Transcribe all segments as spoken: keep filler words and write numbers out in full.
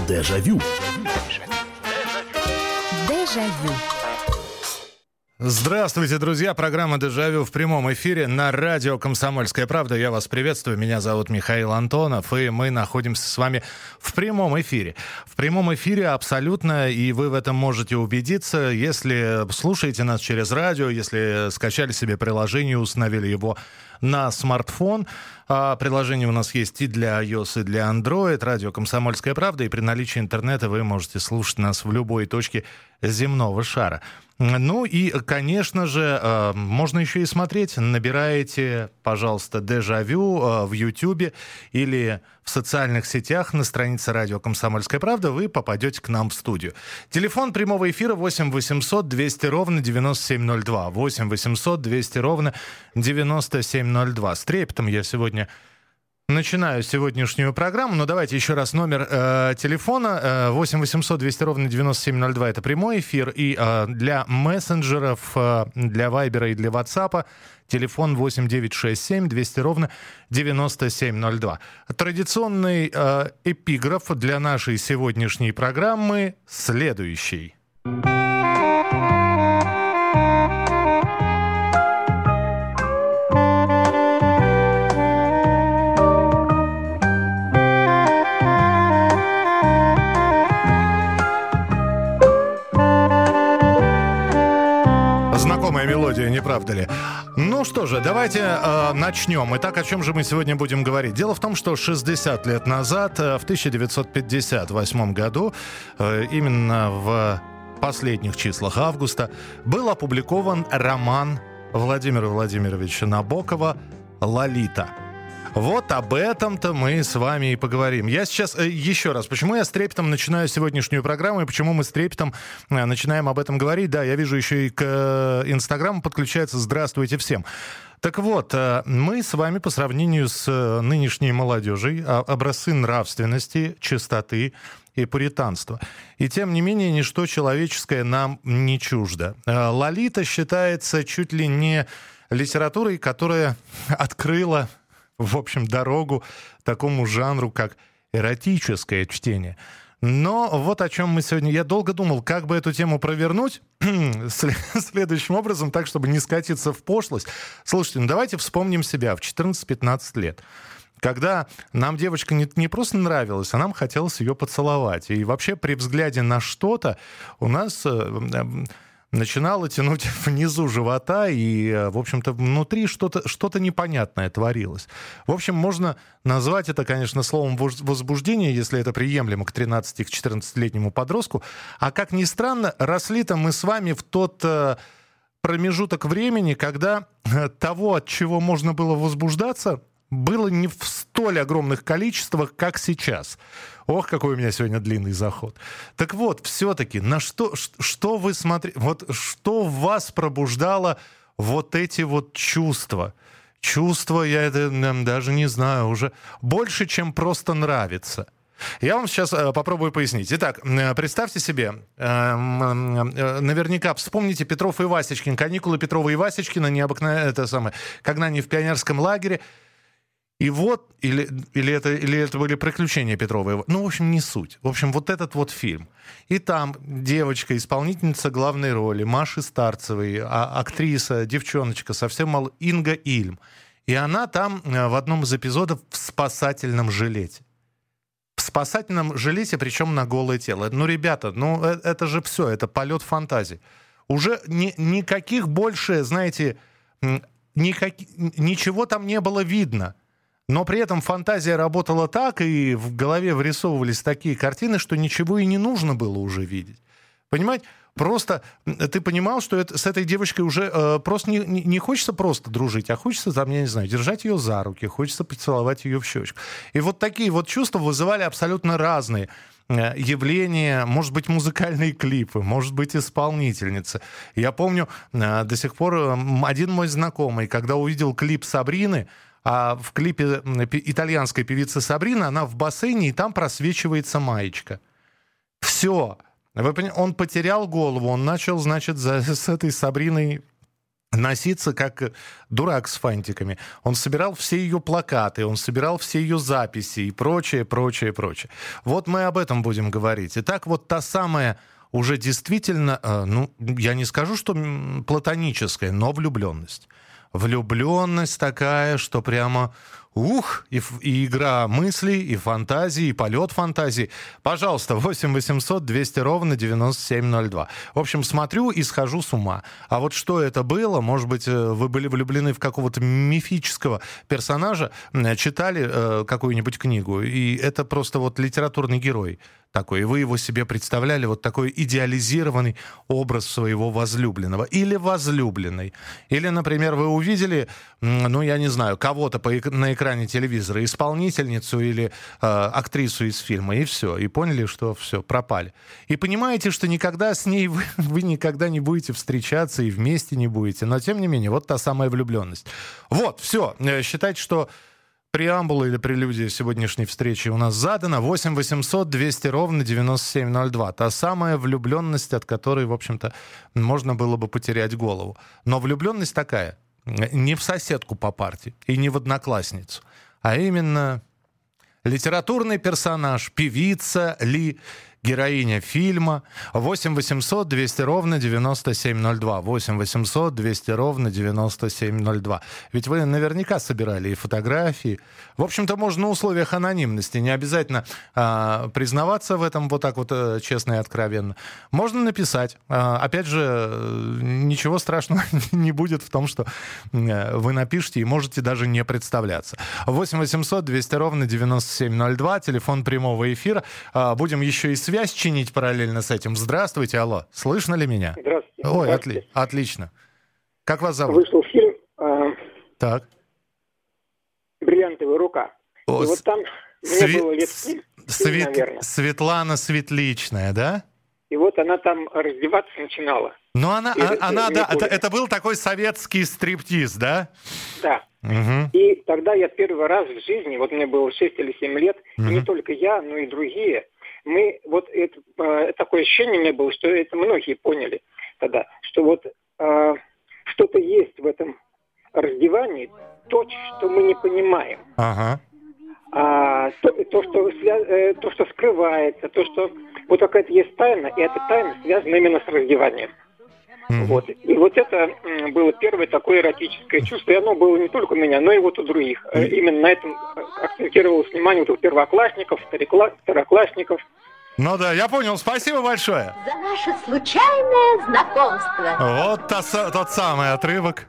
Дежавю. Дежавю. Здравствуйте, друзья. Программа «Дежавю» в прямом эфире на радио «Комсомольская правда». Я вас приветствую. Меня зовут Михаил Антонов, и мы находимся с вами в прямом эфире. В прямом эфире абсолютно, и вы в этом можете убедиться, если слушаете нас через радио, если скачали себе приложение, установили его на смартфон. А приложение у нас есть и для iOS, и для Android. Радио «Комсомольская правда». И при наличии интернета вы можете слушать нас в любой точке земного шара. Ну и, конечно же, можно еще и смотреть. Набираете, пожалуйста, «Дежавю» в Ютьюбе или в социальных сетях на странице радио «Комсомольская правда». Вы попадете к нам в студию. Телефон прямого эфира восемь восемьсот двести ровно девяносто семь ноль два. восемь восемьсот двести ровно девяносто семь ноль два. С трепетом я сегодня начинаю сегодняшнюю программу, но давайте еще раз номер э, телефона э, восемь восемьсот двести ровно девяносто семь ноль два, это прямой эфир, и э, для мессенджеров, э, для Вайбера и для Ватсапа телефон восемь девятьсот шестьдесят семь двести ровно девяносто семь ноль два. Традиционный э, эпиграф для нашей сегодняшней программы следующий. Знакомая мелодия, не правда ли? Ну что же, давайте э, начнем. Итак, о чем же мы сегодня будем говорить? Дело в том, что шестьдесят лет назад, э, в тысяча девятьсот пятьдесят восьмом году, э, именно в последних числах августа, был опубликован роман Владимира Владимировича Набокова «Лолита». Вот об этом-то мы с вами и поговорим. Я сейчас э, еще раз, почему я с трепетом начинаю сегодняшнюю программу и почему мы с трепетом э, начинаем об этом говорить. Да, я вижу, еще и к э, Инстаграму подключается «Здравствуйте всем». Так вот, э, мы с вами по сравнению с э, нынешней молодежью э, образцы нравственности, чистоты и пуританства. И тем не менее, ничто человеческое нам не чуждо. Э, «Лолита» считается чуть ли не литературой, которая открыла, в общем, дорогу такому жанру, как эротическое чтение. Но вот о чем мы сегодня... Я долго думал, как бы эту тему провернуть следующим образом, так, чтобы не скатиться в пошлость. Слушайте, ну давайте вспомним себя в четырнадцать-пятнадцать лет. Когда нам девочка не, не просто нравилась, а нам хотелось ее поцеловать. И вообще при взгляде на что-то у нас... начинало тянуть внизу живота, и, в общем-то, внутри что-то, что-то непонятное творилось. В общем, можно назвать это, конечно, словом возбуждение, если это приемлемо к тринадцати-четырнадцатилетнему подростку. А как ни странно, росли-то мы с вами в тот промежуток времени, когда того, от чего можно было возбуждаться, было не в столь огромных количествах, как сейчас. Ох, какой у меня сегодня длинный заход. Так вот, все-таки, на что, что вы смотрите, вот что в вас пробуждало вот эти вот чувства? Чувства, я это даже не знаю, уже больше, чем просто нравится. Я вам сейчас э, попробую пояснить. Итак, э, представьте себе, э, э, наверняка вспомните Петров и Васечкин, каникулы Петрова и Васечкина, необыкновенно, это самое, когда они в пионерском лагере. И вот, или, или, это, или это были приключения Петрова. Ну, в общем, не суть. В общем, вот этот вот фильм. И там девочка, исполнительница главной роли, Маши Старцевой, а, актриса, девчоночка, совсем мало, Инга Ильм. И она там в одном из эпизодов в спасательном жилете. В спасательном жилете, причем на голое тело. Ну, ребята, ну, это же все, это полет фантазии. Уже ни, никаких больше, знаете, никак, ничего там не было видно. Но при этом фантазия работала так, и в голове вырисовывались такие картины, что ничего и не нужно было уже видеть. Понимаете? Просто ты понимал, что это, с этой девочкой уже э, просто не, не, не хочется просто дружить, а хочется, там, я не знаю, держать ее за руки, хочется поцеловать ее в щечку. И вот такие вот чувства вызывали абсолютно разные э, явления, может быть, музыкальные клипы, может быть, исполнительницы. Я помню э, до сих пор э, один мой знакомый, когда увидел клип Сабрины, а в клипе итальянской певицы Сабрины она в бассейне, и там просвечивается маечка. Все. Вы понимаете, он потерял голову, он начал, значит, за, с этой Сабриной носиться как дурак с фантиками. Он собирал все ее плакаты, он собирал все ее записи и прочее, прочее, прочее. Вот мы об этом будем говорить. Итак, вот та самая уже действительно, ну, я не скажу, что платоническая, но влюбленность. Влюбленность такая, что прямо... Ух, и, и игра мыслей, и фантазии, и полет фантазии. Пожалуйста, восемь восемьсот двести ровно девяносто семь ноль два. В общем, смотрю и схожу с ума. А вот что это было? Может быть, вы были влюблены в какого-то мифического персонажа, читали э, какую-нибудь книгу, и это просто вот литературный герой такой, и вы его себе представляли, вот такой идеализированный образ своего возлюбленного или возлюбленной. Или, например, вы увидели, ну, я не знаю, кого-то по, на экране телевизора, исполнительницу или э, актрису из фильма, и все, и поняли, что все, пропали. И понимаете, что никогда с ней вы, вы никогда не будете встречаться и вместе не будете, но, тем не менее, вот та самая влюбленность. Вот, все, считайте, что преамбула или прелюдия сегодняшней встречи у нас задана. восемь восемьсот двести ровно девяносто семь ноль два. Та самая влюбленность, от которой, в общем-то, можно было бы потерять голову. Но влюбленность такая, не в соседку по парте и не в одноклассницу, а именно литературный персонаж, певица ли, героиня фильма. восемь восемьсот двести ровно девяносто семь ноль два. восемь восемьсот двести ровно девяносто семь ноль два. Ведь вы наверняка собирали и фотографии. В общем-то, можно на условиях анонимности. Не обязательно а, признаваться в этом вот так вот а, честно и откровенно. Можно написать. А, опять же, ничего страшного не будет в том, что вы напишете и можете даже не представляться. восемь восемьсот двести ровно девяносто семь ноль два. Телефон прямого эфира. А, будем еще и связь чинить параллельно с этим. Здравствуйте, алло. Слышно ли меня? Здравствуйте. Ой, Здравствуйте. Отли- отлично. Как вас зовут? Вышел фильм э, Так. «Бриллиантовая рука». О, и с- вот там Све- мне было лет семь, Свет- наверное. Светлана Светличная, да? И вот она там раздеваться начинала. Ну, она, И а- это она, не да, это, помню. это был такой советский стриптиз, да? Да. Угу. И тогда я первый раз в жизни, вот мне было шесть или семь лет, Мгм. и не только я, но и другие, мы, вот это, э, такое ощущение у меня было, что это многие поняли тогда, что вот э, что-то есть в этом раздевании, то, что мы не понимаем. Ага. А, то, то, что свя- э, то, что скрывается, то, что вот какая-то есть тайна, и эта тайна связана именно с раздеванием. Мгм. Вот. И вот это м, было первое такое эротическое чувство, и оно было не только у меня, но и вот у других. Э, Именно на этом э, акцентировалось внимание вот у первоклассников, старикла- второклассников. Ну да, я понял. Спасибо большое. За наше случайное знакомство. Вот та са- тот самый отрывок.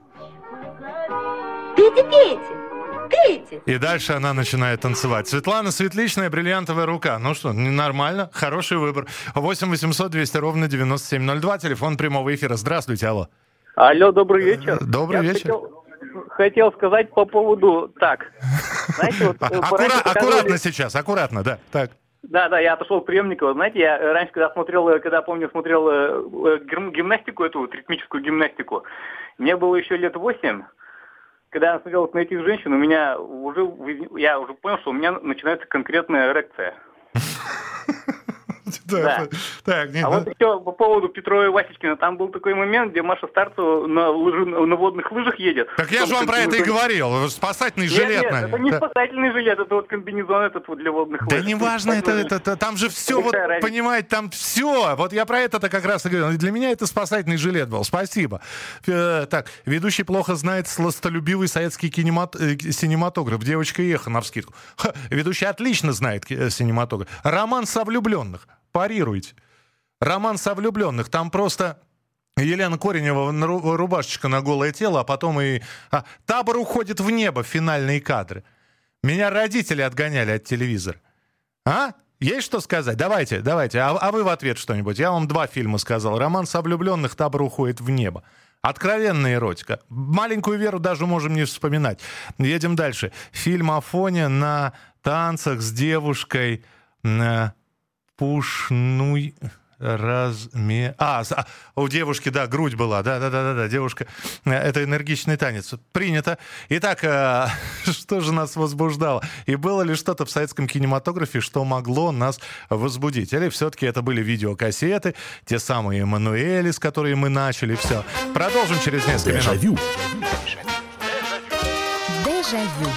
Пейте, пейте, пейте. И дальше она начинает танцевать. Светлана Светличная, «Бриллиантовая рука». Ну что, нормально, хороший выбор. восемь восемьсот двести ровно девяносто семь ноль два, телефон прямого эфира. Здравствуйте, алло. Алло, добрый вечер. Добрый Я вечер. Хотел, хотел сказать по поводу... Так, знаете, вот... э, Аккура- раньше показывали- Аккуратно сейчас, аккуратно, да. Так. Да, да, я отошел к приемнику. Знаете, я раньше, когда смотрел, э, когда, помню, смотрел э, э, гим- гимнастику, эту вот ритмическую гимнастику, мне было еще лет восемь. Когда я смотрел на этих женщин, у меня уже... Я уже понял, что у меня начинается конкретная эрекция. Да. Так, не, А ну, вот еще по поводу Петрова и Васечкина. Там был такой момент, где Маша Старцева на, лыжи, на водных лыжах едет. Так я же вам Там про это и комбинезон. говорил. Спасательный Нет, жилет, нет, наверное. это не Да. спасательный жилет, это вот комбинезон этот вот для водных Да лыж. неважно, это, Спасательный. это, это- там же все, вот, Какая разница? понимаете, там все. Вот я про это-то как раз и говорил. Для меня это спасательный жилет был. Спасибо. Э, так, ведущий плохо знает сластолюбивый советский кинемат- э, синематограф. Девочка Эхо, навскидку. Ха, ведущий отлично знает ки- синематограф. Роман со влюбленных. Парируйте. Роман со влюбленных. Там просто... Елена Коренева, нару- рубашечка на голое тело, а потом и... а, табор уходит в небо, финальные кадры. Меня родители отгоняли от телевизора. А? Есть что сказать? Давайте, давайте. А, а вы в ответ что-нибудь? Я вам два фильма сказал. «Роман со влюбленных», «Табор уходит в небо». Откровенная эротика. «Маленькую Веру» даже можем не вспоминать. Едем дальше. Фильм Афоня на танцах с девушкой... На... Пушной... Разме... А, а, у девушки, да, грудь была. Да-да-да, девушка. Это энергичный танец. Принято. Итак, э, что же нас возбуждало? И было ли что-то в советском кинематографе, что могло нас возбудить? Или все-таки это были видеокассеты, те самые Эммануэли, с которыми мы начали, все. Продолжим через несколько Дежавю. минут. Дежавю.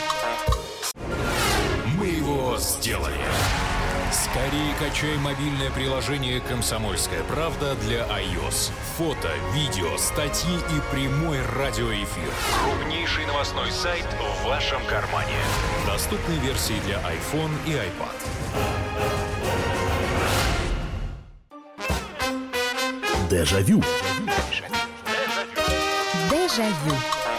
Мы его сделали. Скорее качай мобильное приложение «Комсомольская правда» для iOS. Фото, видео, статьи и прямой радиоэфир. Крупнейший новостной сайт в вашем кармане. Доступны версии для iPhone и iPad. Дежавю. Дежавю.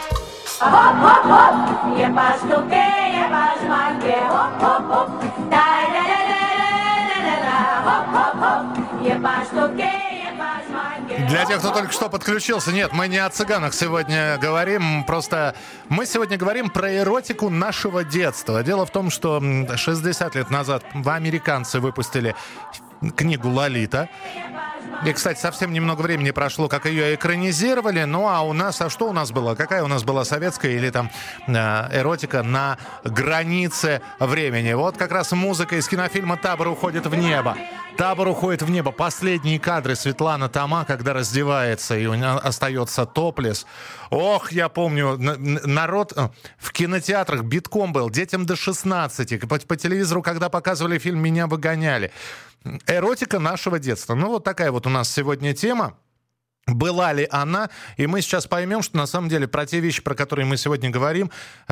Для тех, кто только что подключился, нет, мы не о цыганах сегодня говорим, просто мы сегодня говорим про эротику нашего детства. Дело в том, что шестьдесят лет назад американцы выпустили книгу «Лолита». И, кстати, совсем немного времени прошло, как ее экранизировали. Ну, а у нас, а что у нас было? Какая у нас была советская или там э, эротика на границе времени? Вот как раз музыка из кинофильма «Табор уходит в небо». «Табор уходит в небо». Последние кадры Светлана Тома, когда раздевается и у нее остается топлес. Ох, я помню, народ в кинотеатрах битком был. Детям до шестнадцати. По, по телевизору, когда показывали фильм, меня выгоняли. Эротика нашего детства. Ну, вот такая вот у нас сегодня тема. Была ли она? И мы сейчас поймем, что на самом деле про те вещи, про которые мы сегодня говорим,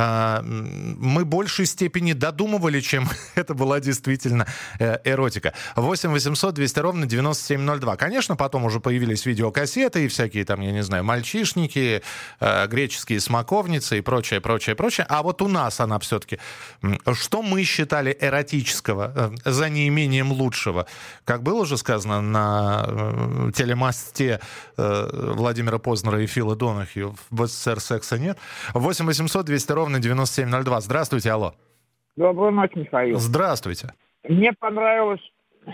мы в большей степени додумывали, чем это была действительно эротика. восемь восемьсот двести ровно девяносто семь ноль два. Конечно, потом уже появились видеокассеты и всякие там, я не знаю, мальчишники, греческие смоковницы и прочее, прочее, прочее. А вот у нас она все-таки... Что мы считали эротического за неимением лучшего? Как было уже сказано на телемосте Владимира Познера и Фила Донахью, в СССР секса нет. восемь восемьсот двести ровно девяносто семь ноль два. Здравствуйте, алло. Доброй ночи, Михаил. Здравствуйте. Мне понравилось,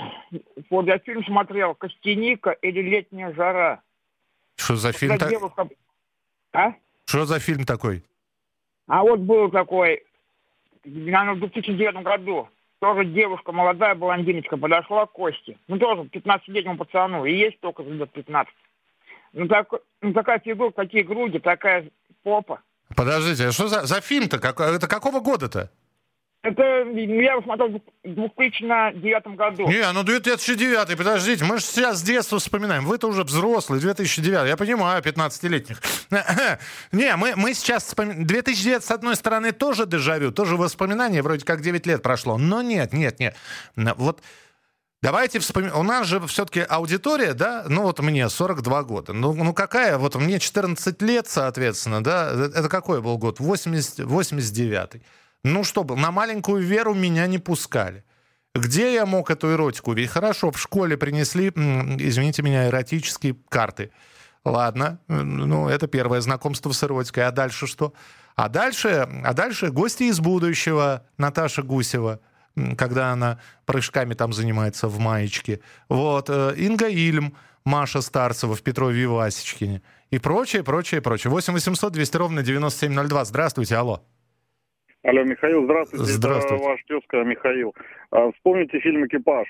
вот я фильм смотрел, «Костяника» или «Летняя жара». Что за фильм такой? Девушка... А? Что за фильм такой? А вот был такой, наверное, в две тысячи девятом году. Тоже девушка, молодая блондиночка, подошла к Косте. Ну, тоже пятнадцатилетнему пацану. И есть только лет пятнадцать. Ну, так, ну, такая фигура, такие груди, такая попа. Подождите, а что за, за фильм-то? Как, это какого года-то? Это я его смотрел в две тысячи девятом году. Не, ну две тысячи девятый, подождите, мы же сейчас с детства вспоминаем. Вы-то уже взрослый, две тысячи девятый, я понимаю, пятнадцатилетних. Не, мы, мы сейчас вспоминаем. две тысячи девятый, с одной стороны, тоже дежавю, тоже воспоминания, вроде как девять лет прошло. Но нет, нет, нет. Вот давайте вспомним. У нас же все-таки аудитория, да, ну вот мне сорок два года. Ну, ну какая, вот мне четырнадцать лет, соответственно, да, это какой был год? восемьдесят, восемьдесят девятый. Ну что был, на маленькую Веру меня не пускали. Где я мог эту эротику увидеть? Хорошо, в школе принесли, извините меня, эротические карты. Ладно, ну это первое знакомство с эротикой. А дальше что? А дальше, а дальше гости из будущего, Наташа Гусева, когда она прыжками там занимается в маечке. Вот, Инга Ильм, Маша Старцева в Петрове и Васечкине. И прочее, прочее, прочее. восемь восемьсот двести ровно девяносто семь ноль два. Здравствуйте, алло. Алло, Михаил, здравствуйте. Здравствуйте. Это ваш тезка Михаил. А, вспомните фильм «Экипаж».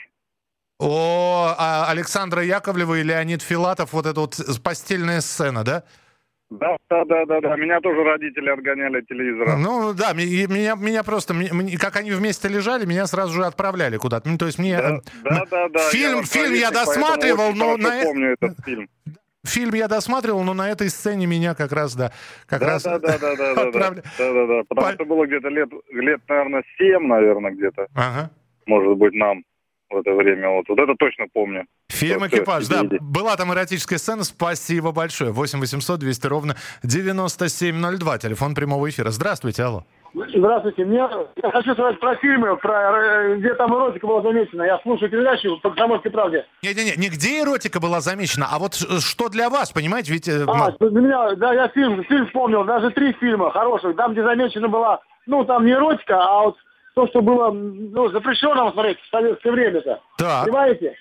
О, а Александра Яковлева и Леонид Филатов, вот эта вот постельная сцена, да? Да, да, да, да, да. Меня тоже родители отгоняли от телевизора. Ну да, меня, меня просто, меня, как они вместе лежали, меня сразу же отправляли куда-то. Ну, то есть мне... Да, да, да, да. Фильм, я, фильм я досматривал, но на... помню этот фильм. Фильм я досматривал, но на этой сцене меня как раз, да, как да, раз да, да, да, да, отправляли. Да, да, да, потому По... что было где-то лет, лет, наверное, семь, наверное, где-то. Ага. Может быть, нам в это время. Вот, вот это точно помню. Фильм вот «Экипаж», да. Была там эротическая сцена. Спасибо большое. восемь восемьсот двести ровно девяносто семь ноль два. Телефон прямого эфира. Здравствуйте, алло. Здравствуйте. Мне... Я хочу сказать про фильмы, про... где там эротика была замечена. Я слушаю передачу по «Комсомольской правде». Не-не-не, не где эротика была замечена, а вот что для вас, понимаете? Ведь... А, для меня, да, я фильм, фильм вспомнил, даже три фильма хороших. Там, где замечена была, ну, там не эротика, а вот то, что было, ну, запрещено смотреть в советское время-то. Так. Понимаете?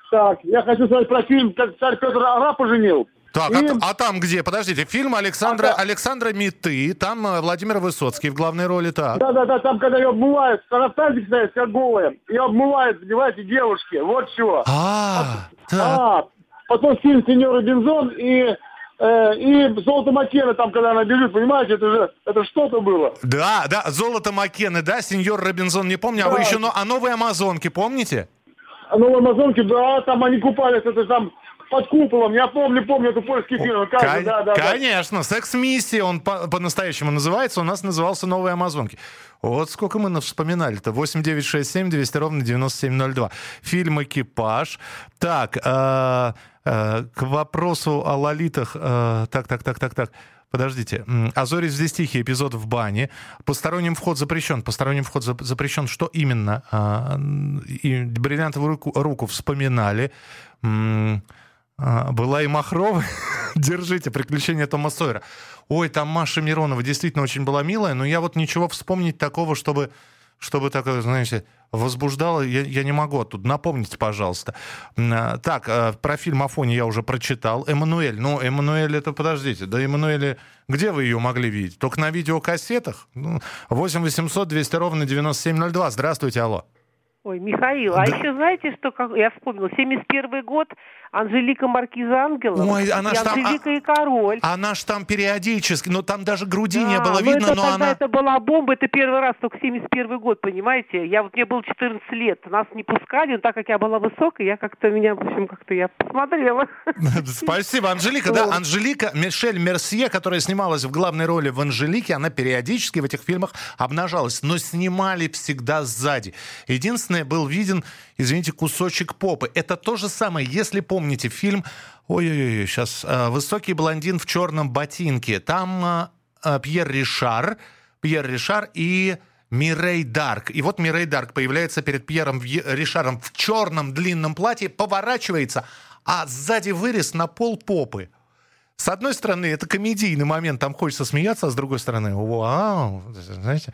Так, я хочу сказать про фильм, как царь Петр Ара поженил. Так, И- а, а там где? Подождите, фильм Александра, А, да. Александра Миты, там э, Владимир Высоцкий в главной роли, так. Да-да-да, там, когда ее обмывают, она в тазик стоит, как голая, ее обмывают, понимаете, девушки, вот чего. А, так. А, потом фильм «Сеньор Робинзон» и, э, и «Золото Маккена», там, когда она бежит, понимаете, это же, это что-то было. Да, да, «Золото Маккены», да, «Сеньор Робинзон», не помню, а вы Да. еще, но, а «Новые Амазонки» помните? А «Новой Амазонке», да, там они купались, это там под куполом, я помню, помню, это польский фильм, как Кон- же, да, да, да. Конечно, «Секс-миссия», он по- по-настоящему называется, у нас назывался «Новые Амазонки». Вот сколько мы вспоминали-то. восемь девятьсот шестьдесят семь двести ровно девяносто семь ноль два. Фильм «Экипаж». Так, э, э, к вопросу о лолитах. э, так, так, так, так, так. Подождите. М, «А зори взвестихи», эпизод в бане. «Посторонним вход запрещен». Посторонним вход зап- запрещен. Что именно? А, и «Бриллиантовую руку», руку вспоминали. М, а, была и Махрова. Держите, «Приключения Тома Сойера». Ой, там Маша Миронова действительно очень была милая, но я вот ничего вспомнить такого, чтобы, чтобы такое, знаете, возбуждало, я, я не могу оттуда. Напомните, пожалуйста. М, а, Так, а, про фильм «Афоня» я уже прочитал. «Эммануэль». Ну, «Эммануэль» это, подождите, да «Эммануэль», где вы ее могли видеть? Только на видеокассетах? Ну, восемь восемьсот двести ровно девяносто семь ноль два. Здравствуйте, алло. Ой, Михаил, а Да. еще знаете, что как, я вспомнила, семьдесят первый год, Анжелика Маркиза Ангелова, Ой, она и ж там- Анжелика и король. Она ж там периодически, но там даже груди Да, не было но видно, это но тогда она... это была бомба, это первый раз, только семьдесят первый год, понимаете? Я вот, мне было четырнадцать лет, нас не пускали, но так как я была высокая, я как-то, меня, в общем, как-то я посмотрела. Спасибо, Анжелика. Да, Анжелика, Мишель Мерсье, которая снималась в главной роли в «Анжелике», она периодически в этих фильмах обнажалась, но снимали всегда сзади. Единственное, был виден, извините, кусочек попы. Это то же самое, если помните фильм, ой-ой-ой, сейчас, «Высокий блондин в черном ботинке». Там э, Пьер Ришар, Пьер Ришар и... Мирей Дарк. И вот Мирей Дарк появляется перед Пьером Ришаром в черном длинном платье, поворачивается, а сзади вырез на пол попы. С одной стороны, это комедийный момент, там хочется смеяться, а с другой стороны, вау, знаете,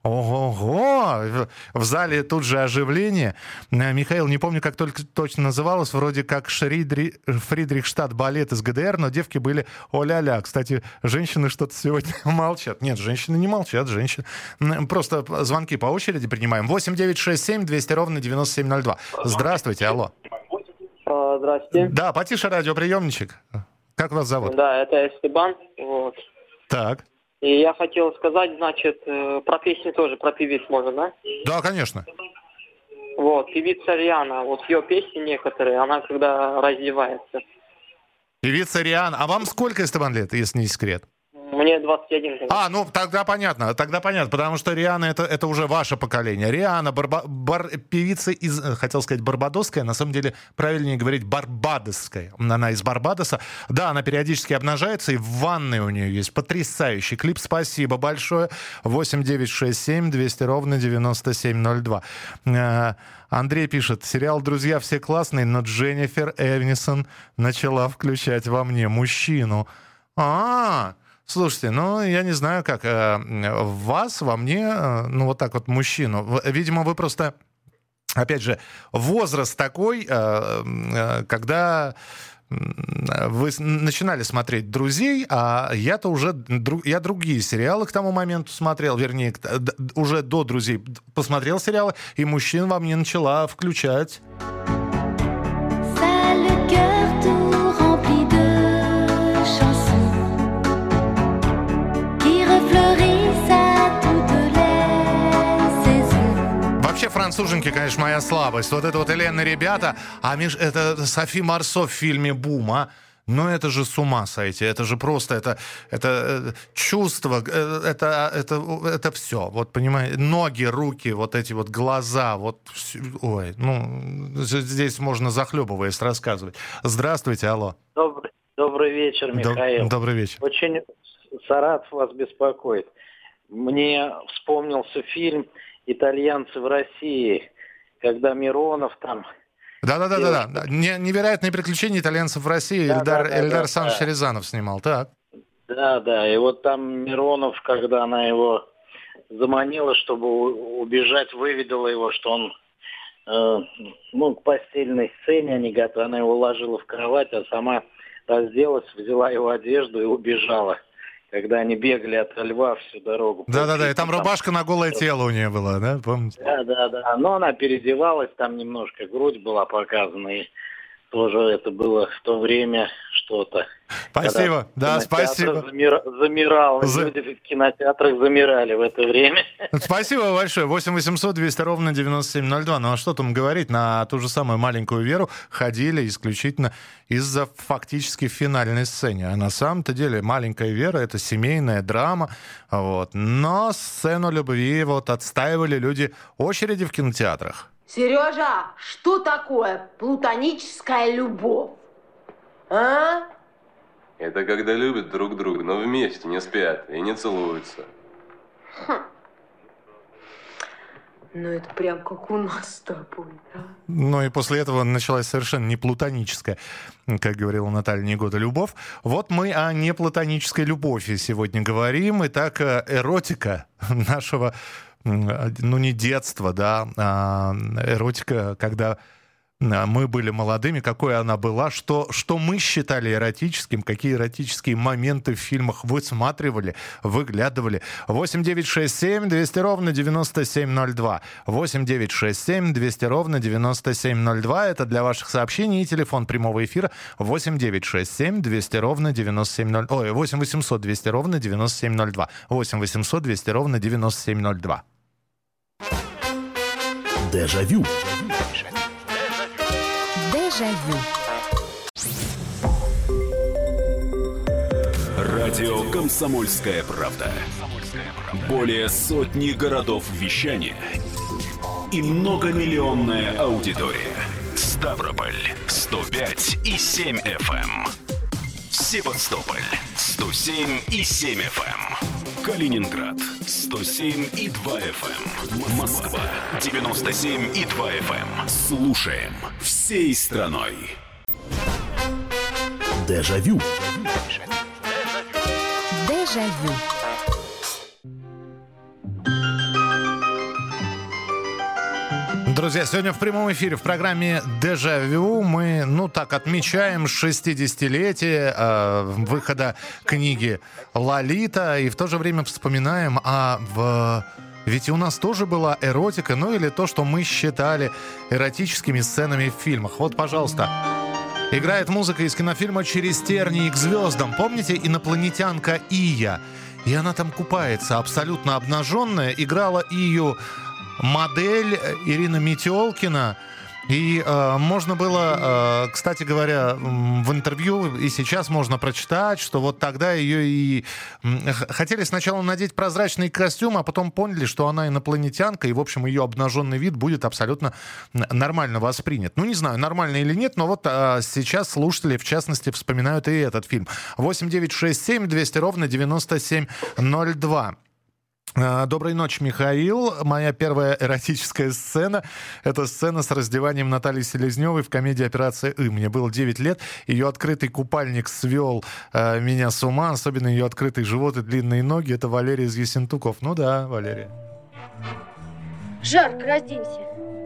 ого-го, в зале тут же оживление. Михаил, не помню, как только точно называлось, вроде как Шридри... Фридрихштадт балет из ГДР, но девки были о-ля-ля. Кстати, женщины что-то сегодня молчат. Нет, женщины не молчат, женщины. Просто звонки по очереди принимаем. восемь девятьсот шестьдесят семь двести ровно девяносто семь ноль два. Здравствуйте, алло. Здравствуйте. Да, потише радиоприемничек. Как вас зовут? Да, это Эстебан. Вот. Так. И я хотел сказать, значит, э, про песни тоже, про певиц можно, да? Да, конечно. Вот, певица Риана, вот ее песни некоторые, она когда раздевается. Певица Риана. А вам сколько, Эстебан, лет, если не секрет? Мне двадцать один. А, ну тогда понятно, тогда понятно, потому что Риана это, это уже ваше поколение. Риана, барба, бар, певица из, хотел сказать, барбадосская, на самом деле правильнее говорить барбадосская. Она из Барбадоса. Да, она периодически обнажается, и в ванной у нее есть потрясающий клип. Спасибо большое. восемь девятьсот шестьдесят семь двести ровно девяносто семь ноль два. Андрей пишет, сериал «Друзья» все классные, но Дженнифер Эвнисон начала включать во мне мужчину. А-а-а! Слушайте, ну, я не знаю, как э, в вас, во мне, э, ну, вот так вот мужчину. Видимо, вы просто, опять же, возраст такой, э, э, когда вы начинали смотреть «Друзей», а я-то уже, я другие сериалы к тому моменту смотрел, вернее, уже до «Друзей» посмотрел сериалы, и мужчин во мне начала включать. Вообще француженки, конечно, моя слабость. Вот это вот Элена, ребята, а Миш, это Софи Марсо в фильме «Бум», а? Ну это же с ума сойти, это же просто, это, это чувство, это, это, это все. Вот понимаете, ноги, руки, вот эти вот глаза, вот, ой, ну, здесь можно захлебываясь рассказывать. Здравствуйте, алло. Добрый, добрый вечер, Михаил. Доб- добрый вечер. Очень Саратов вас беспокоит. Мне вспомнился фильм «Итальянцы в России», когда Миронов там... Да-да-да, да, да. Невероятные приключения итальянцев в России. Да, Эльдар, да, да, Эльдар да, Саныч да. Рязанов снимал, так. Да, да, и вот там Миронов, когда она его заманила, чтобы убежать, выведала его, что он э, ну, к постельной сцене они готовы. Она его уложила в кровать, а сама разделась, взяла его одежду и убежала. Когда они бегали от льва всю дорогу. Да-да-да, и там рубашка на голое тело у нее была, да, помните? Да-да-да, но она переодевалась, там немножко грудь была показана, и тоже это было в то время что-то. Спасибо, да, спасибо. Замир... Замирал, За... люди в кинотеатрах замирали в это время. Спасибо большое. восемь восемьсот двести ровно девяносто семь ноль два. Ну а что там говорить, на ту же самую маленькую Веру ходили исключительно из-за фактически финальной сцены. А на самом-то деле маленькая Вера — это семейная драма. Вот. Но сцену любви вот отстаивали люди очереди в кинотеатрах. Сережа, что такое платоническая любовь? А? Это когда любят друг друга, но вместе не спят и не целуются. Хм. Ну, это прям как у нас с тобой, да? Ну и после этого началась совершенно не платоническая, как говорила Наталья Негода, любовь. Вот мы о неплатонической любови сегодня говорим. Итак, эротика нашего, ну не детства, да, а эротика, когда мы были молодыми, какой она была, что, что мы считали эротическим, какие эротические моменты в фильмах высматривали, выглядывали. восемь девятьсот шестьдесят семь двести ровно девяносто семь ноль два. восемь девятьсот шестьдесят семь двести ровно девяносто семь ноль два. Это для ваших сообщений. И телефон прямого эфира восемь девятьсот шестьдесят семь двести ровно девяносто семь ноль два. Ой, восемь восемьсот двести ровно девяносто семь ноль два. восемь восемьсот двести ровно девяносто семь ноль два. Дежавю. Дежавю. Радио «Комсомольская правда». Более сотни городов вещания и многомиллионная аудитория. Ставрополь сто пять и семь эф эм. Севастополь сто семь и семь эф эм. Калининград сто семь и два эф эм. Москва девяносто семь и два эф эм. Слушаем всей страной. Дежавю. Дежавю. Друзья, сегодня в прямом эфире в программе «Дежавю» мы, ну так, отмечаем шестидесятилетие э, выхода книги «Лолита» и в то же время вспоминаем о... В... Ведь у нас тоже была эротика, ну или то, что мы считали эротическими сценами в фильмах. Вот, пожалуйста, играет музыка из кинофильма «Через тернии к звездам». Помните инопланетянка Ия? И она там купается, абсолютно обнаженная. Играла Ию модель Ирина Метелкина. И э, можно было, э, кстати говоря, в интервью, и сейчас можно прочитать, что вот тогда ее и э, хотели сначала надеть прозрачный костюм, а потом поняли, что она инопланетянка, и, в общем, ее обнаженный вид будет абсолютно нормально воспринят. Ну, не знаю, нормально или нет, но вот э, сейчас слушатели, в частности, вспоминают и этот фильм. восемь девятьсот шестьдесят семь двести ровно девяносто семь ноль два. Доброй ночи, Михаил. Моя первая эротическая сцена — это сцена с раздеванием Натальи Селезневой в комедии «Операция И». Мне было девять лет. Ее открытый купальник свел э, меня с ума. Особенно ее открытый живот и длинные ноги. Это Валерия из Ессентуков. Ну да, Валерия. Жарко, разденься.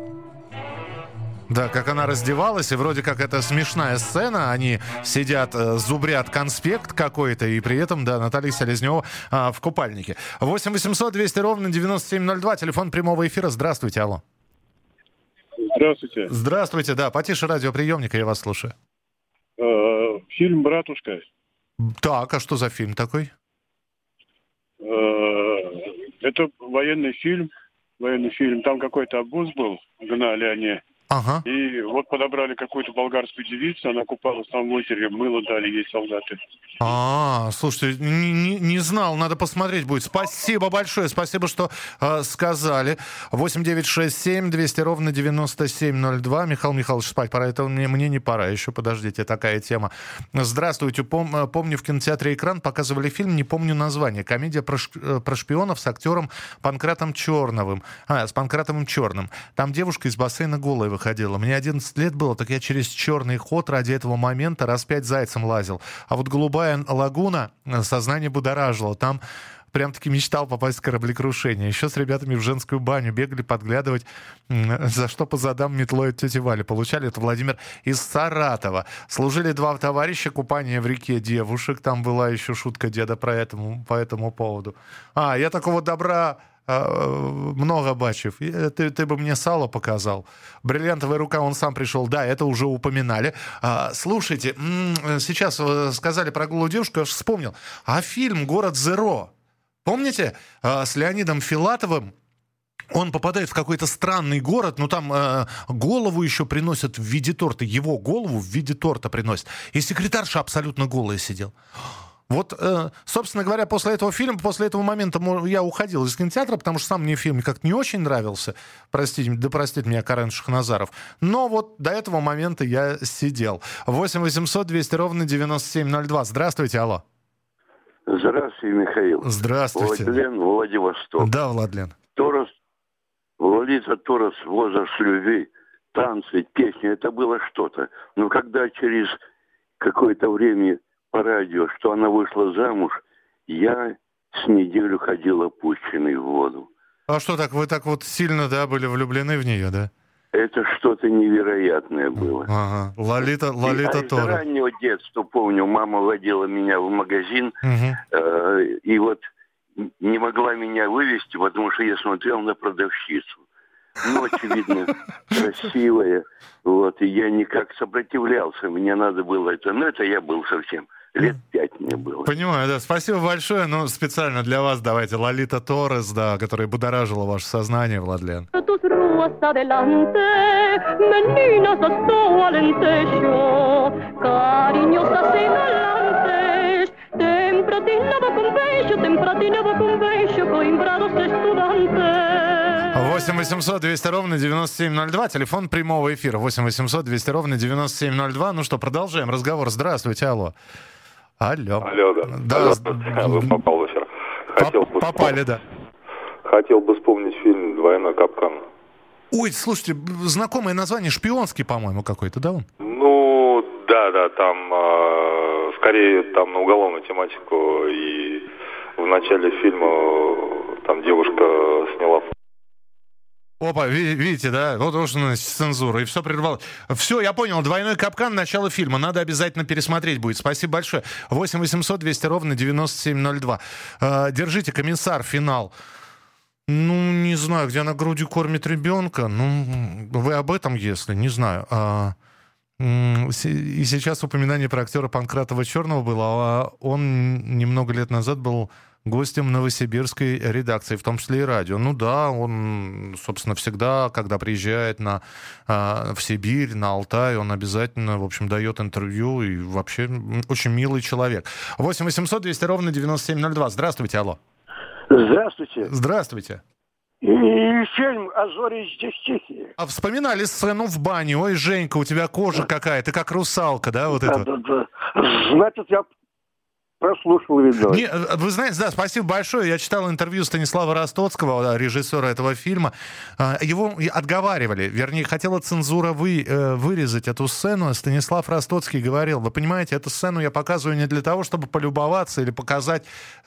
Да, как она раздевалась, и вроде как это смешная сцена. Они сидят, зубрят конспект какой-то, и при этом, да, Наталья Селезнева а, в купальнике. восемь восемьсот двести ровно девяносто семь ноль два, телефон прямого эфира. Здравствуйте, алло. Здравствуйте. Здравствуйте, да, потише радиоприемника, я вас слушаю. Э, фильм «Братушка». Так, а что за фильм такой? Э, это военный фильм, военный фильм. Там какой-то обоз был, гнали они. Ага. И вот подобрали какую-то болгарскую девицу, она купалась там в озере, мыло дали ей солдаты. А, слушайте, не, не, не знал, надо посмотреть будет. Спасибо большое, спасибо, что э, сказали. восемь девятьсот шестьдесят семь двести ровно девяносто семь ноль два. Михаил Михайлович, спать пора, это мне, мне не пора еще, подождите, такая тема. Здравствуйте, Пом, помню, в кинотеатре «Экран» показывали фильм, не помню название. Комедия про, про шпионов с актером Панкратом Черновым. А, с Панкратом Черным. Там девушка из бассейна голая выходила. Мне одиннадцать лет было, так я через черный ход ради этого момента раз пять зайцем лазил. А вот «Голубая лагуна» сознание будоражило. Там Прям-таки мечтал попасть в кораблекрушение. Еще с ребятами в женскую баню бегали подглядывать, за что по задам метлой от тети Вали. Получали это Владимир из Саратова. Служили два товарища, купание в реке девушек. Там была еще шутка деда про этому, по этому поводу. А, я такого добра много бачив. Ты, ты бы мне сало показал. Бриллиантовая рука, он сам пришел. Да, это уже упоминали. А, слушайте, сейчас сказали про голую девушку, я аж вспомнил. А фильм «Город Зеро», помните, а, с Леонидом Филатовым? Он попадает в какой-то странный город, но там э, голову еще приносят в виде торта. Его голову в виде торта приносят. И секретарша абсолютно голая сидела. Вот, э, собственно говоря, после этого фильма, после этого момента я уходил из кинотеатра, потому что сам мне фильм как-то не очень нравился. Простите, да простит меня Карен Шахназаров. Но вот до этого момента я сидел. восемь восемьсот двести ровно девяносто семь ноль два. Здравствуйте, алло. Здравствуйте, Михаил. Здравствуйте. Владлен, Владивосток. Да, Владлен. Торос, Лолита Торос, возраст любви, танцы, песни, это было что-то. Но когда через какое-то время по радио, что она вышла замуж, я с неделю ходил опущенный в воду. А что так, вы так вот сильно, да, были влюблены в нее, да? Это что-то невероятное было. Ага. Лолита, Лолита Торос. С раннего детства, помню, мама водила меня в магазин, угу. э, и вот не могла меня вывести, потому что я смотрел на продавщицу. Ну, очевидно, красивая. Вот, и я никак сопротивлялся. Мне надо было это. Но это я был совсем. Лет пять мне было. Понимаю, да. Спасибо большое. Ну, специально для вас давайте Лолита Торес, да, которая будоражила ваше сознание, Владлен. восемь восемьсот двести ровно девяносто семь ноль два. Телефон прямого эфира. восемь восемьсот двести ровно девяносто семь ноль два. Ну что, продолжаем разговор. Здравствуйте, алло. Алло. Алло, да. Да. Алло, попал в эфир. Хотел бы Попали, да. Хотел бы вспомнить фильм «Двойной капкан». Ой, слушайте, знакомое название, шпионский, по-моему, какой-то, да он? Ну, да, да, там э, скорее там на уголовную тематику. И в начале фильма там девушка сняла... Опа, видите, да? Вот уж цензура, и все прервалось. Все, я понял, «Двойной капкан», начало фильма. Надо обязательно пересмотреть будет. Спасибо большое. восемь восемьсот двести ровно девяносто семь ноль два. Э, держите, «Комиссар», финал. Ну, не знаю, где она грудью кормит ребенка. Ну, вы об этом, если, не знаю. А, и сейчас упоминание про актера Панкратова Черного было. А он немного лет назад был гостем новосибирской редакции, в том числе и радио. Ну да, он, собственно, всегда, когда приезжает на, а, в Сибирь, на Алтай, он обязательно, в общем, дает интервью, и вообще очень милый человек. восемь восемьсот двести ровно девяносто семь ноль два. Здравствуйте, алло. Здравствуйте. Здравствуйте. И фильм «А зори здесь тихие». А вспоминали сцену в бане? Ой, Женька, у тебя кожа какая, ты как русалка, да? Вот да, это? да, да. Значит, я прослушал, видно. Не, вы знаете, да, спасибо большое. Я читал интервью Станислава Ростоцкого, режиссера этого фильма. Его отговаривали, вернее, хотела цензура вы, вырезать эту сцену. Станислав Ростоцкий говорил, вы понимаете, эту сцену я показываю не для того, чтобы полюбоваться или показать...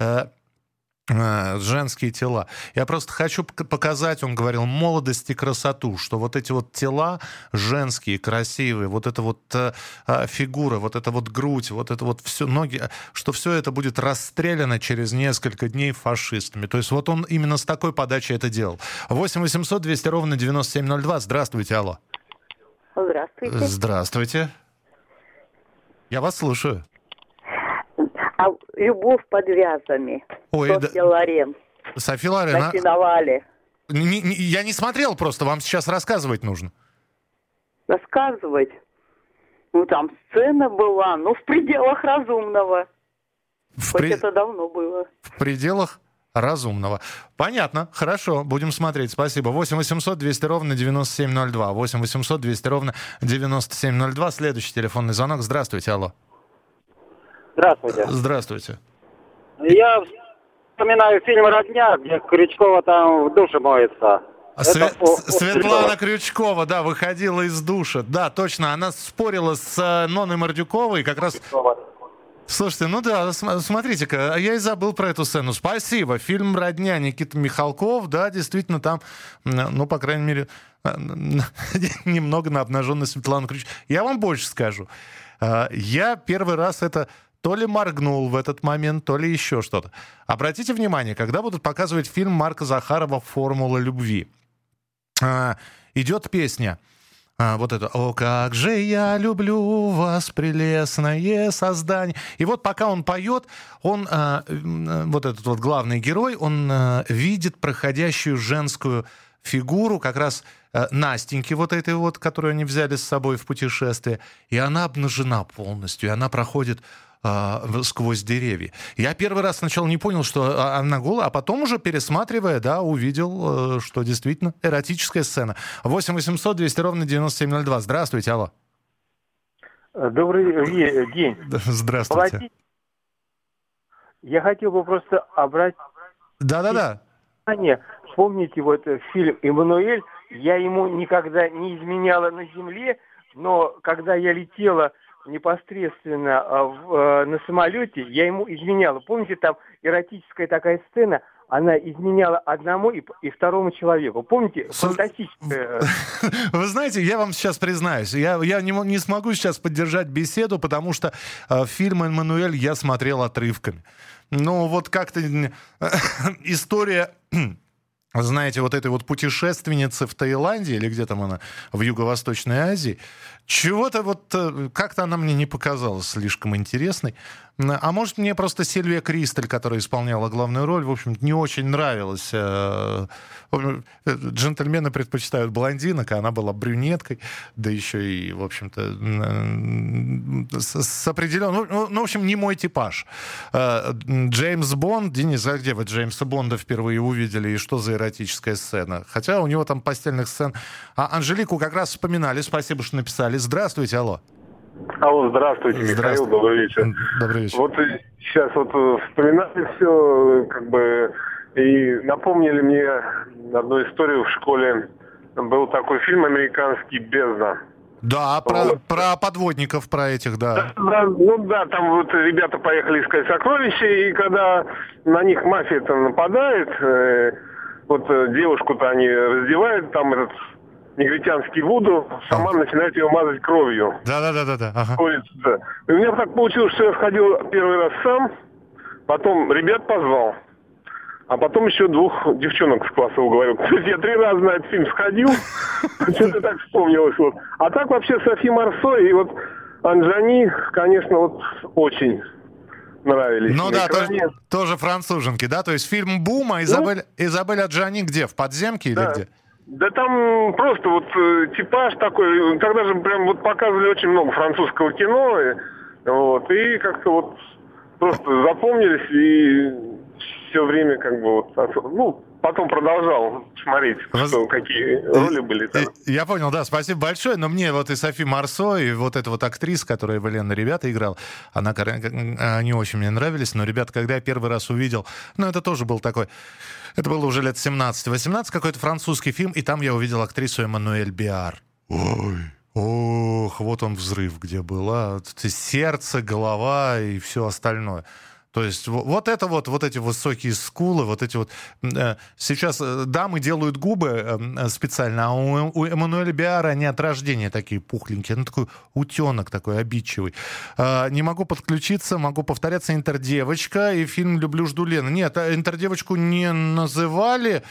женские тела. Я просто хочу показать, он говорил, молодость и красоту, что вот эти вот тела женские, красивые, вот эта вот э, фигура, вот эта вот грудь, вот это вот все, ноги, что все это будет расстреляно через несколько дней фашистами. То есть вот он именно с такой подачей это делал. восемь восемьсот двести ровно девяносто семь ноль два. Здравствуйте, алло. Здравствуйте. Здравствуйте. Я вас слушаю. А «Любовь под вязами». Ой, Софья да... Лорен. Софья Лорен. На сеновале. Не, не, я не смотрел просто, вам сейчас рассказывать нужно. Рассказывать? Ну, там сцена была, ну, в пределах разумного. В Хоть при... это давно было. В пределах разумного. Понятно, хорошо, будем смотреть, спасибо. восемь восемьсот двести ровно девяносто семь ноль два. восемь восемьсот двести ровно девяносто семь ноль два. Следующий телефонный звонок. Здравствуйте, алло. Здравствуйте. Здравствуйте. Я вспоминаю фильм «Родня», где Крючкова там в душе моется. Све- Это... Светлана Крючкова, да, выходила из душа. Да, точно, она спорила с Ноной Мордюковой, как раз... Слушайте, ну да, см- смотрите-ка, я и забыл про эту сцену. Спасибо. Фильм «Родня» Никита Михалков, да, действительно там, ну, по крайней мере, немного на обнаженной Светлану Ключ. Я вам больше скажу. Я первый раз это то ли моргнул в этот момент, то ли еще что-то. Обратите внимание, когда будут показывать фильм Марка Захарова «Формула любви», идет песня. А, вот это «О, как же я люблю вас, прелестное создание». И вот пока он поет, он, а, вот этот вот главный герой, он а, видит проходящую женскую фигуру, как раз а, Настеньки вот этой вот, которую они взяли с собой в путешествие. И она обнажена полностью, и она проходит сквозь деревья. Я первый раз сначала не понял, что она голая, а потом уже, пересматривая, да, увидел, что действительно эротическая сцена. восемь восемьсот двести ровно девяносто семь ноль два. Здравствуйте, алло. Добрый день. Здравствуйте. Я хотел бы просто обратить... Да-да-да. Помните вот фильм «Эммануэль»? Я ему никогда не изменяла на земле, но когда я летела непосредственно в, на самолете, я ему изменяла. Помните, там эротическая такая сцена, она изменяла одному и, и второму человеку. Помните? Фантастическая. Вы знаете, я вам сейчас признаюсь, я, я не, не смогу сейчас поддержать беседу, потому что э, фильм «Эммануэль» я смотрел отрывками. Ну, вот как-то история... Знаете, вот этой вот путешественницы в Таиланде, или где там она, в Юго-Восточной Азии, чего-то вот, как-то она мне не показалась слишком интересной. А может, мне просто Сильвия Кристаль, которая исполняла главную роль, в общем, не очень нравилась. Джентльмены предпочитают блондинок, а она была брюнеткой, да еще и, в общем-то, с, с определенным... Ну, ну, в общем, не мой типаж. Джеймс Бонд, Денис, а где вы Джеймса Бонда впервые увидели, и что за эротическая сцена? Хотя у него там постельных сцен... А Анжелику как раз вспоминали, спасибо, что написали. Здравствуйте, алло. Алло, здравствуйте, Михаил, здравствуйте. Добрый вечер. Добрый вечер. Вот сейчас вот вспоминали все, как бы, и напомнили мне одну историю в школе. Был такой фильм американский «Бездна». Да, про, вот. про подводников, про этих, да. Да, да. Ну да, там вот ребята поехали искать сокровища, и когда на них мафия-то нападает, э, вот девушку-то они раздевают, там этот... негритянский вуду, сама начинает ее мазать кровью. Да-да-да-да. Ага. Да. И у меня так получилось, что я сходил первый раз сам, потом ребят позвал, а потом еще двух девчонок с класса уговорил. Кстати, я три раза на этот фильм сходил, что-то так вспомнилось. Вот. А так вообще Софи Марсо и вот Анджани, конечно, вот очень нравились. Ну да, тоже, тоже француженки, да? То есть фильм «Бума», Изабель, ну, Изабель Аджани где? В подземке да. или где? Да там просто вот э, типаж такой, тогда же прям вот показывали очень много французского кино, и, вот, и как-то вот просто запомнились, и все время как бы вот, ну, потом продолжал смотреть, Воз... что, какие роли были там. Я понял, да, спасибо большое, но мне вот и Софи Марсо, и вот эта вот актриса, которая в «Элен и ребята» играла, она, они очень мне нравились, но, ребята, когда я первый раз увидел, ну, это тоже был такой... Это было уже лет семнадцать-восемнадцать, какой-то французский фильм, и там я увидел актрису Эммануэль Биар. Ой, ох, вот он взрыв, где была. Сердце, голова и все остальное. То есть вот это вот, вот эти высокие скулы, вот эти вот... Сейчас дамы делают губы специально, а у, у Эммануэля Биара они от рождения такие пухленькие. Ну, такой утенок такой обидчивый. Не могу подключиться, могу повторяться. «Интердевочка» и фильм «Люблю, жду Лены». Нет, «Интердевочку» не называли...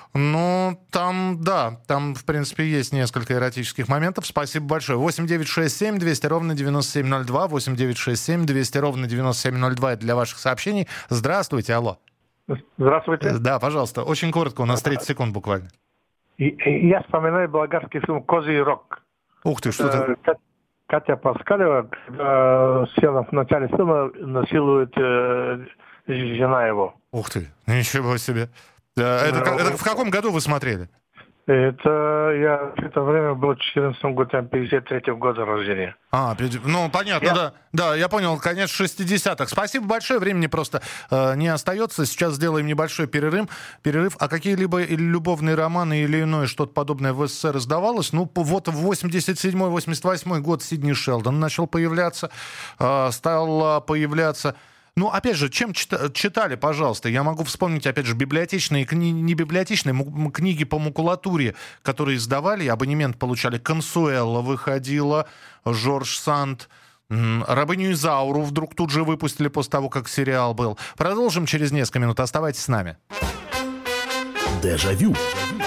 Ну, там, да, там, в принципе, есть несколько эротических моментов. Спасибо большое. восемь девятьсот шестьдесят семь двести ровно девяносто семь ноль два, восемь девятьсот шестьдесят семь двести ровно девяносто семь ноль два. Это для ваших сообщений. Здравствуйте, алло. Здравствуйте. Да, пожалуйста, очень коротко, у нас тридцать секунд буквально. И, и я вспоминаю болгарский фильм «Козий рог». Ух ты, что это? Катя Паскалева, когда села в начале фильма, насилует э, жена его. Ух ты, ничего себе. Это, это в каком году вы смотрели? Это я в это время был четырнадцатом году, там пятьдесят третьего года рождения. А, ну, понятно, я... да. Да, я понял, конец шестидесятых. Спасибо большое, времени просто э, не остается. Сейчас сделаем небольшой перерыв. перерыв. А какие-либо любовные романы или иное что-то подобное в СССР издавалось? Ну, вот в восемьдесят седьмой восемьдесят восьмой год Сидни Шелдон начал появляться, э, стал появляться... Ну, опять же, чем читали, пожалуйста? Я могу вспомнить, опять же, библиотечные, кни... не библиотечные, м- книги по макулатуре, которые издавали, абонемент получали. «Консуэлла» выходила, «Жорж Санд», м- «Рабыню Изауру» вдруг тут же выпустили после того, как сериал был. Продолжим через несколько минут. Оставайтесь с нами. Дежавю.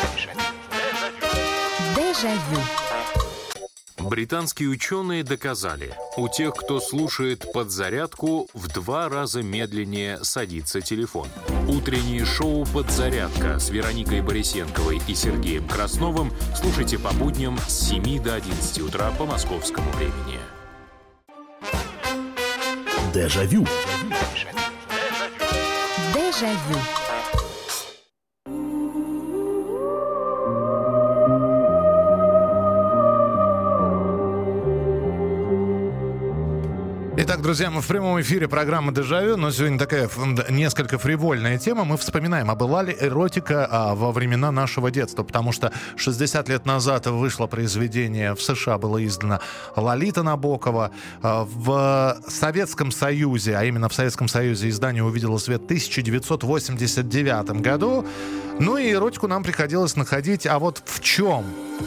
Дежавю. Британские ученые доказали, у тех, кто слушает «Подзарядку», в два раза медленнее садится телефон. Утреннее шоу «Подзарядка» с Вероникой Борисенковой и Сергеем Красновым слушайте по будням с семи до одиннадцати утра по московскому времени. Дежавю. Дежавю. Итак, друзья, мы в прямом эфире программы «Дежавю», но сегодня такая несколько фривольная тема. Мы вспоминаем, а была ли эротика а, во времена нашего детства, потому что шестьдесят лет назад вышло произведение, в США было издано «Лолита» Набокова. А, в Советском Союзе, а именно в Советском Союзе издание увидело свет в тысяча девятьсот восемьдесят девятом году. Ну и эротику нам приходилось находить, а вот в чем?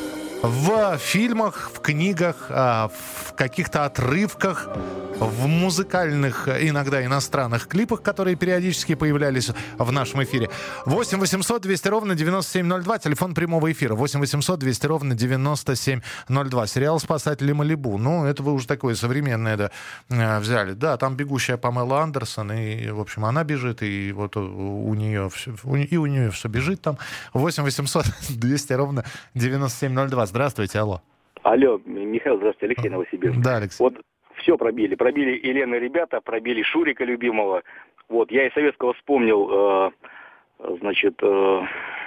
В фильмах, в книгах, в каких-то отрывках, в музыкальных, иногда иностранных клипах, которые периодически появлялись в нашем эфире. восемь восемьсот двести ровно девяносто семь ноль два, телефон прямого эфира. восемь восемьсот двести ровно девяносто семь ноль два. Сериал «Спасатели Малибу». Ну, это вы уже такое современное да, взяли. Да, там бегущая Памела Андерсон, и, в общем, она бежит, и вот у нее все, и у нее все бежит там. восемь восемьсот двести ровно девяносто семь ноль два. Здравствуйте, алло. Алло, Михаил, здравствуйте, Алексей, Новосибирск. Да, Алексей. Вот все пробили. Пробили Елену ребята, пробили Шурика любимого. Вот, я из советского вспомнил, э, значит, э,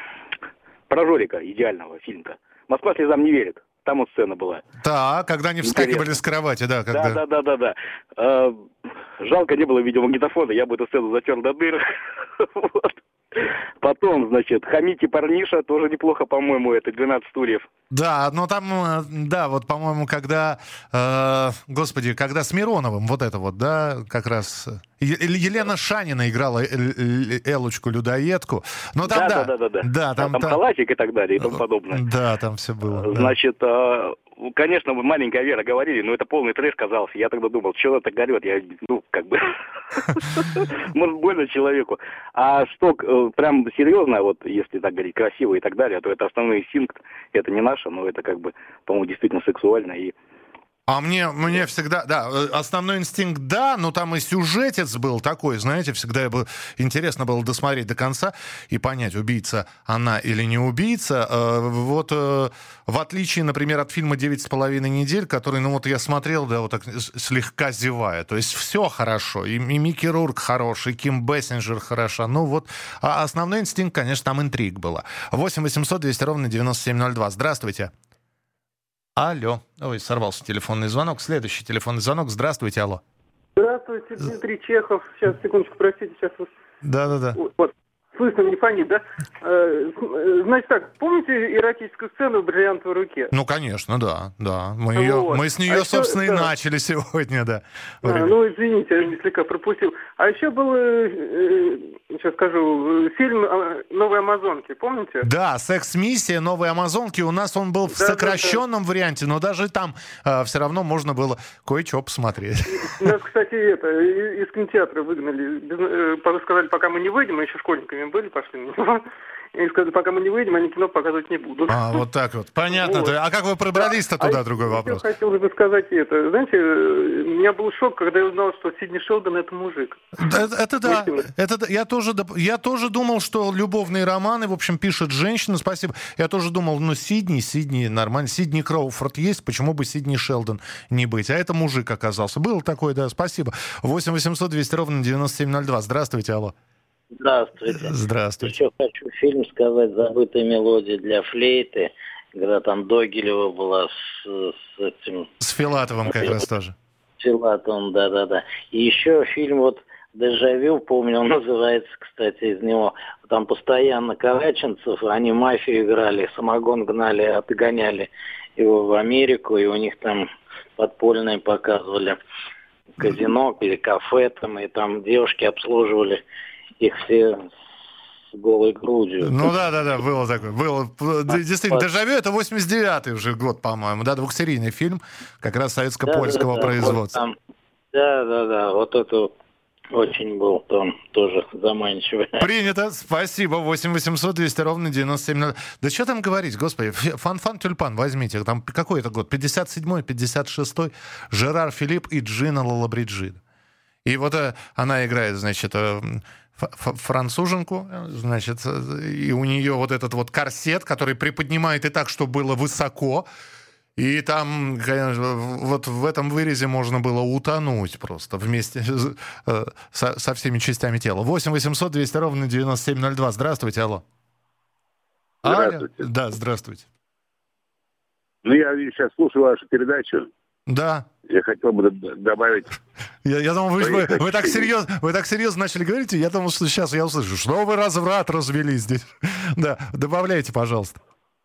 про Жорика, идеального фильмка. «Москва слезам не верит». Там вот сцена была. Да, когда они вскакивали Интересно. с кровати, да. Когда... Да, да, да, да, да. Э, жалко, не было видеомагнитофона, я бы эту сцену затер до дыр. Вот. Потом, значит, «Хамите парниша», тоже неплохо, по-моему, это «двенадцать стульев». Да, но там, да, вот, по-моему, когда, э, господи, когда с Мироновым, вот это вот, да, как раз... Елена Шанина играла Эллочку-людоедку. Но там, да, да, да, да, да. Да, там, там, там халатик и так далее, и тому подобное. Да, там все было. Значит, да. Конечно, маленькая Вера говорили, но это полный трэш казался. Я тогда думал, что это горет, я, ну, как бы, может, больно человеку. А что, прям серьезно, вот, если так говорить, красиво и так далее, то это основной инстинкт, это не наше, но это, как бы, по-моему, действительно сексуально и... А мне, мне всегда, да, основной инстинкт, да, но там и сюжетец был такой, знаете, всегда было, интересно было досмотреть до конца и понять, убийца она или не убийца. Вот в отличие, например, от фильма «Девять с половиной недель», который, ну вот я смотрел, да, вот так слегка зевая, то есть все хорошо, и, и Микки Рурк хороший, и Ким Бессинджер хороша, ну вот, а основной инстинкт, конечно, там интриг была. восемь восемьсот двести ровно девяносто семь ноль два. Здравствуйте. Алло. Ой, сорвался телефонный звонок. Следующий телефонный звонок. Здравствуйте, алло. Здравствуйте, Дмитрий Чехов. Сейчас, секундочку, простите, сейчас... Да-да-да. Вот, слышно, не фонит, да? Значит так, помните эротическую сцену в «Бриллиантовой руке»? Ну, конечно, да, да. Мы, ее, вот. мы с нее, а собственно, еще, и да. начали сегодня, да. А, ну, извините, я слегка пропустил. А еще был, сейчас скажу, фильм «Новые амазонки», помните? Да, «Секс-миссия», «Новые амазонки». У нас он был в да, сокращенном да, да. варианте, но даже там э, все равно можно было кое-что посмотреть. Нас, кстати, это, из кинотеатра выгнали. Без, сказали, пока мы не выйдем, мы еще школьниками были, пошли на него. И сказали, пока мы не выйдем, они кино показывать не будут. А, вот так вот. Понятно. Вот. А как вы пробрались-то да. туда, а другой вопрос? Я хотел бы сказать это. Знаете, у меня был шок, когда я узнал, что Сидни Шелдон — это мужик. Это, это да. Это, я, тоже, я тоже думал, что любовные романы, в общем, пишет женщина. Спасибо. Я тоже думал, ну, Сидни, Сидни нормально. Сидни Кроуфорд есть, почему бы Сидни Шелдон не быть? А это мужик оказался. Было такое, да, спасибо. восемь восемьсот двести ровно девяносто семь ноль два. Здравствуйте, алло. Здравствуйте. Здравствуйте. Еще хочу фильм сказать «Забытая мелодия для флейты», когда там Догилева была с, с этим... С Филатовым как раз тоже. С Филатовым, да-да-да. И еще фильм вот «Дежавю», помню, он называется, кстати, из него. Там постоянно Караченцев, они мафию играли, самогон гнали, отгоняли его в Америку, и у них там подпольные показывали казино или кафе, там, и там девушки обслуживали их все с голой грудью. Ну да-да-да, было такое. Было. Действительно, «Дежавю» — это восемьдесят девятый уже год, по-моему, да, двухсерийный фильм, как раз советско-польского да, да, да, производства. Вот да-да-да, вот это очень был там тоже заманчивый. Принято, спасибо. восемь восемьсот двести ровно девяносто семь ноль. Да что там говорить, господи, «Фан-фан тюльпан» возьмите. Там какой это год? пятьдесят седьмой, пятьдесят шестой. Жерар Филипп и Джина Лалабриджида. И вот э, она играет, значит, э, француженку, значит, и у нее вот этот вот корсет, который приподнимает и так, чтобы было высоко. И там, конечно, вот в этом вырезе можно было утонуть просто вместе э, со, со всеми частями тела. восемь восемьсот двести ровно девяносто семь ноль два. Здравствуйте, алло. Здравствуйте. Алло. Да, здравствуйте. Ну, я сейчас слушаю вашу передачу. Да. Я хотел бы добавить... Я, я думал, вы, вы, вы, так серьезно, вы так серьезно начали говорить, и я думал, что сейчас я услышу, что вы разврат развели здесь. Да, добавляйте, пожалуйста.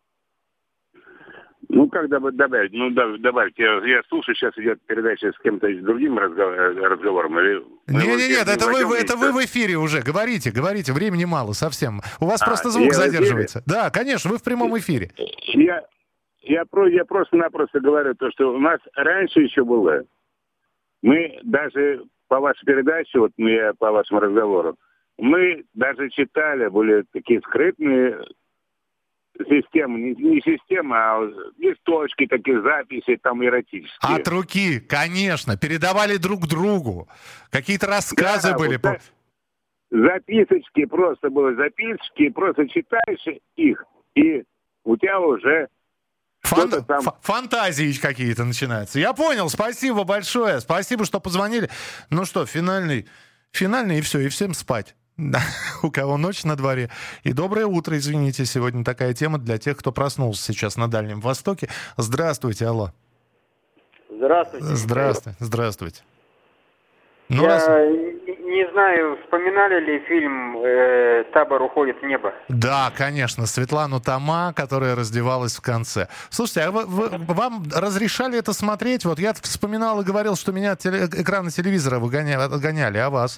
Ну, как добавить? Ну, добавить. Я, я слушаю, сейчас идет передача с кем-то с другим разговором. Нет, нет, это вы, это вы в эфире уже. Говорите, говорите. Времени мало совсем. У вас а, просто звук задерживается. Да, конечно, вы в прямом эфире. Я, я, про, я просто-напросто говорю то, что у нас раньше еще было. Мы даже по вашей передаче, вот я по вашему разговору, мы даже читали, были такие скрытные системы, не, не система, а листочки, такие записи там эротические. От руки, конечно, передавали друг другу. Какие-то рассказы да, были. Вот записочки просто были, записочки, просто читаешь их, и у тебя уже Фан... там... фантазии какие-то начинаются. Я понял, спасибо большое, спасибо, что позвонили. Ну что, финальный, финальный и все, и всем спать. Да, у кого ночь на дворе. И доброе утро, извините, сегодня такая тема для тех, кто проснулся сейчас на Дальнем Востоке. Здравствуйте, алло. Здравствуйте. Здравствуйте, здравствуйте. Ну, Я раз... не знаю, вспоминали ли фильм э, «Табор уходит в небо»? Да, конечно, Светлану Тома, которая раздевалась в конце. Слушайте, а вы, вы, вам разрешали это смотреть? Вот я вспоминал и говорил, что меня от теле... экрана телевизора выгоняли, отгоняли, а вас?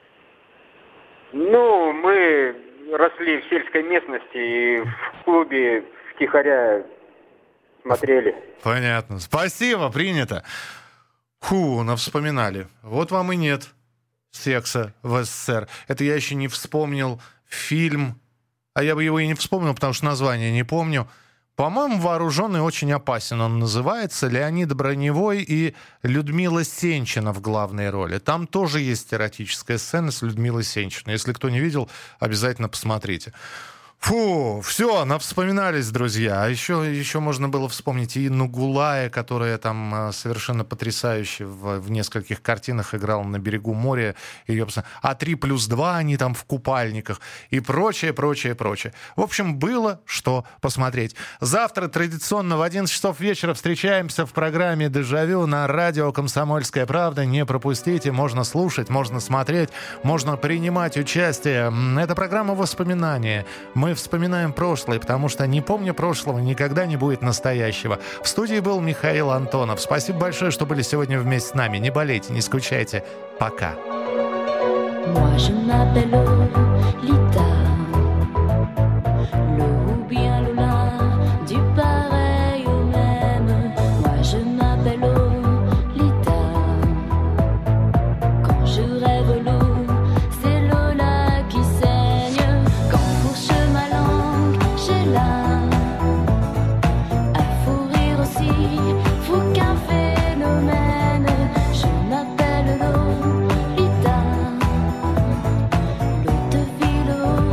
Ну, мы росли в сельской местности и в клубе втихаря смотрели. Понятно. Спасибо, принято. Фу, навспоминали. Вот вам и нет секса в СССР. Это я еще не вспомнил фильм, а я бы его и не вспомнил, потому что название не помню. По-моему, «Вооруженный очень опасен» он называется. Леонид Броневой и Людмила Сенчина в главной роли. Там тоже есть эротическая сцена с Людмилой Сенчиной. Если кто не видел, обязательно посмотрите. Фу, все, навспоминались, друзья. А еще, еще можно было вспомнить и Инну Гулая, которая там совершенно потрясающе в, в нескольких картинах играла на берегу моря. Ее, а три плюс два они там в купальниках и прочее, прочее, прочее. В общем, было что посмотреть. Завтра традиционно в одиннадцать часов вечера встречаемся в программе «Дежавю» на радио «Комсомольская правда». Не пропустите, можно слушать, можно смотреть, можно принимать участие. Это программа воспоминания. Мы вспоминаем прошлое, потому что не помня прошлого, никогда не будет настоящего. В студии был Михаил Антонов. Спасибо большое, что были сегодня вместе с нами. Не болейте, не скучайте. Пока. Moi je m'appelle Lita, le ou bien Lola, du pareil au même. Moi je m'appelle Lita, quand je rêve l'eau, c'est Lola qui saigne. Quand fourche ma langue, j'ai là à fou rire aussi, fou qu'un phénomène. Je m'appelle Lolita, l'eau de philo.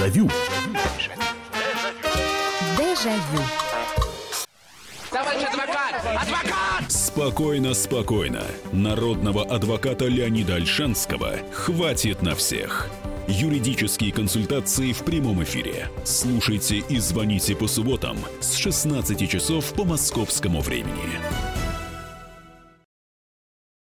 Дежавю. Дежавю. Товарищ адвокат! Адвокат! Спокойно, спокойно. Народного адвоката Леонида Ольшанского хватит на всех. Юридические консультации в прямом эфире. Слушайте и звоните по субботам с шестнадцати часов по московскому времени.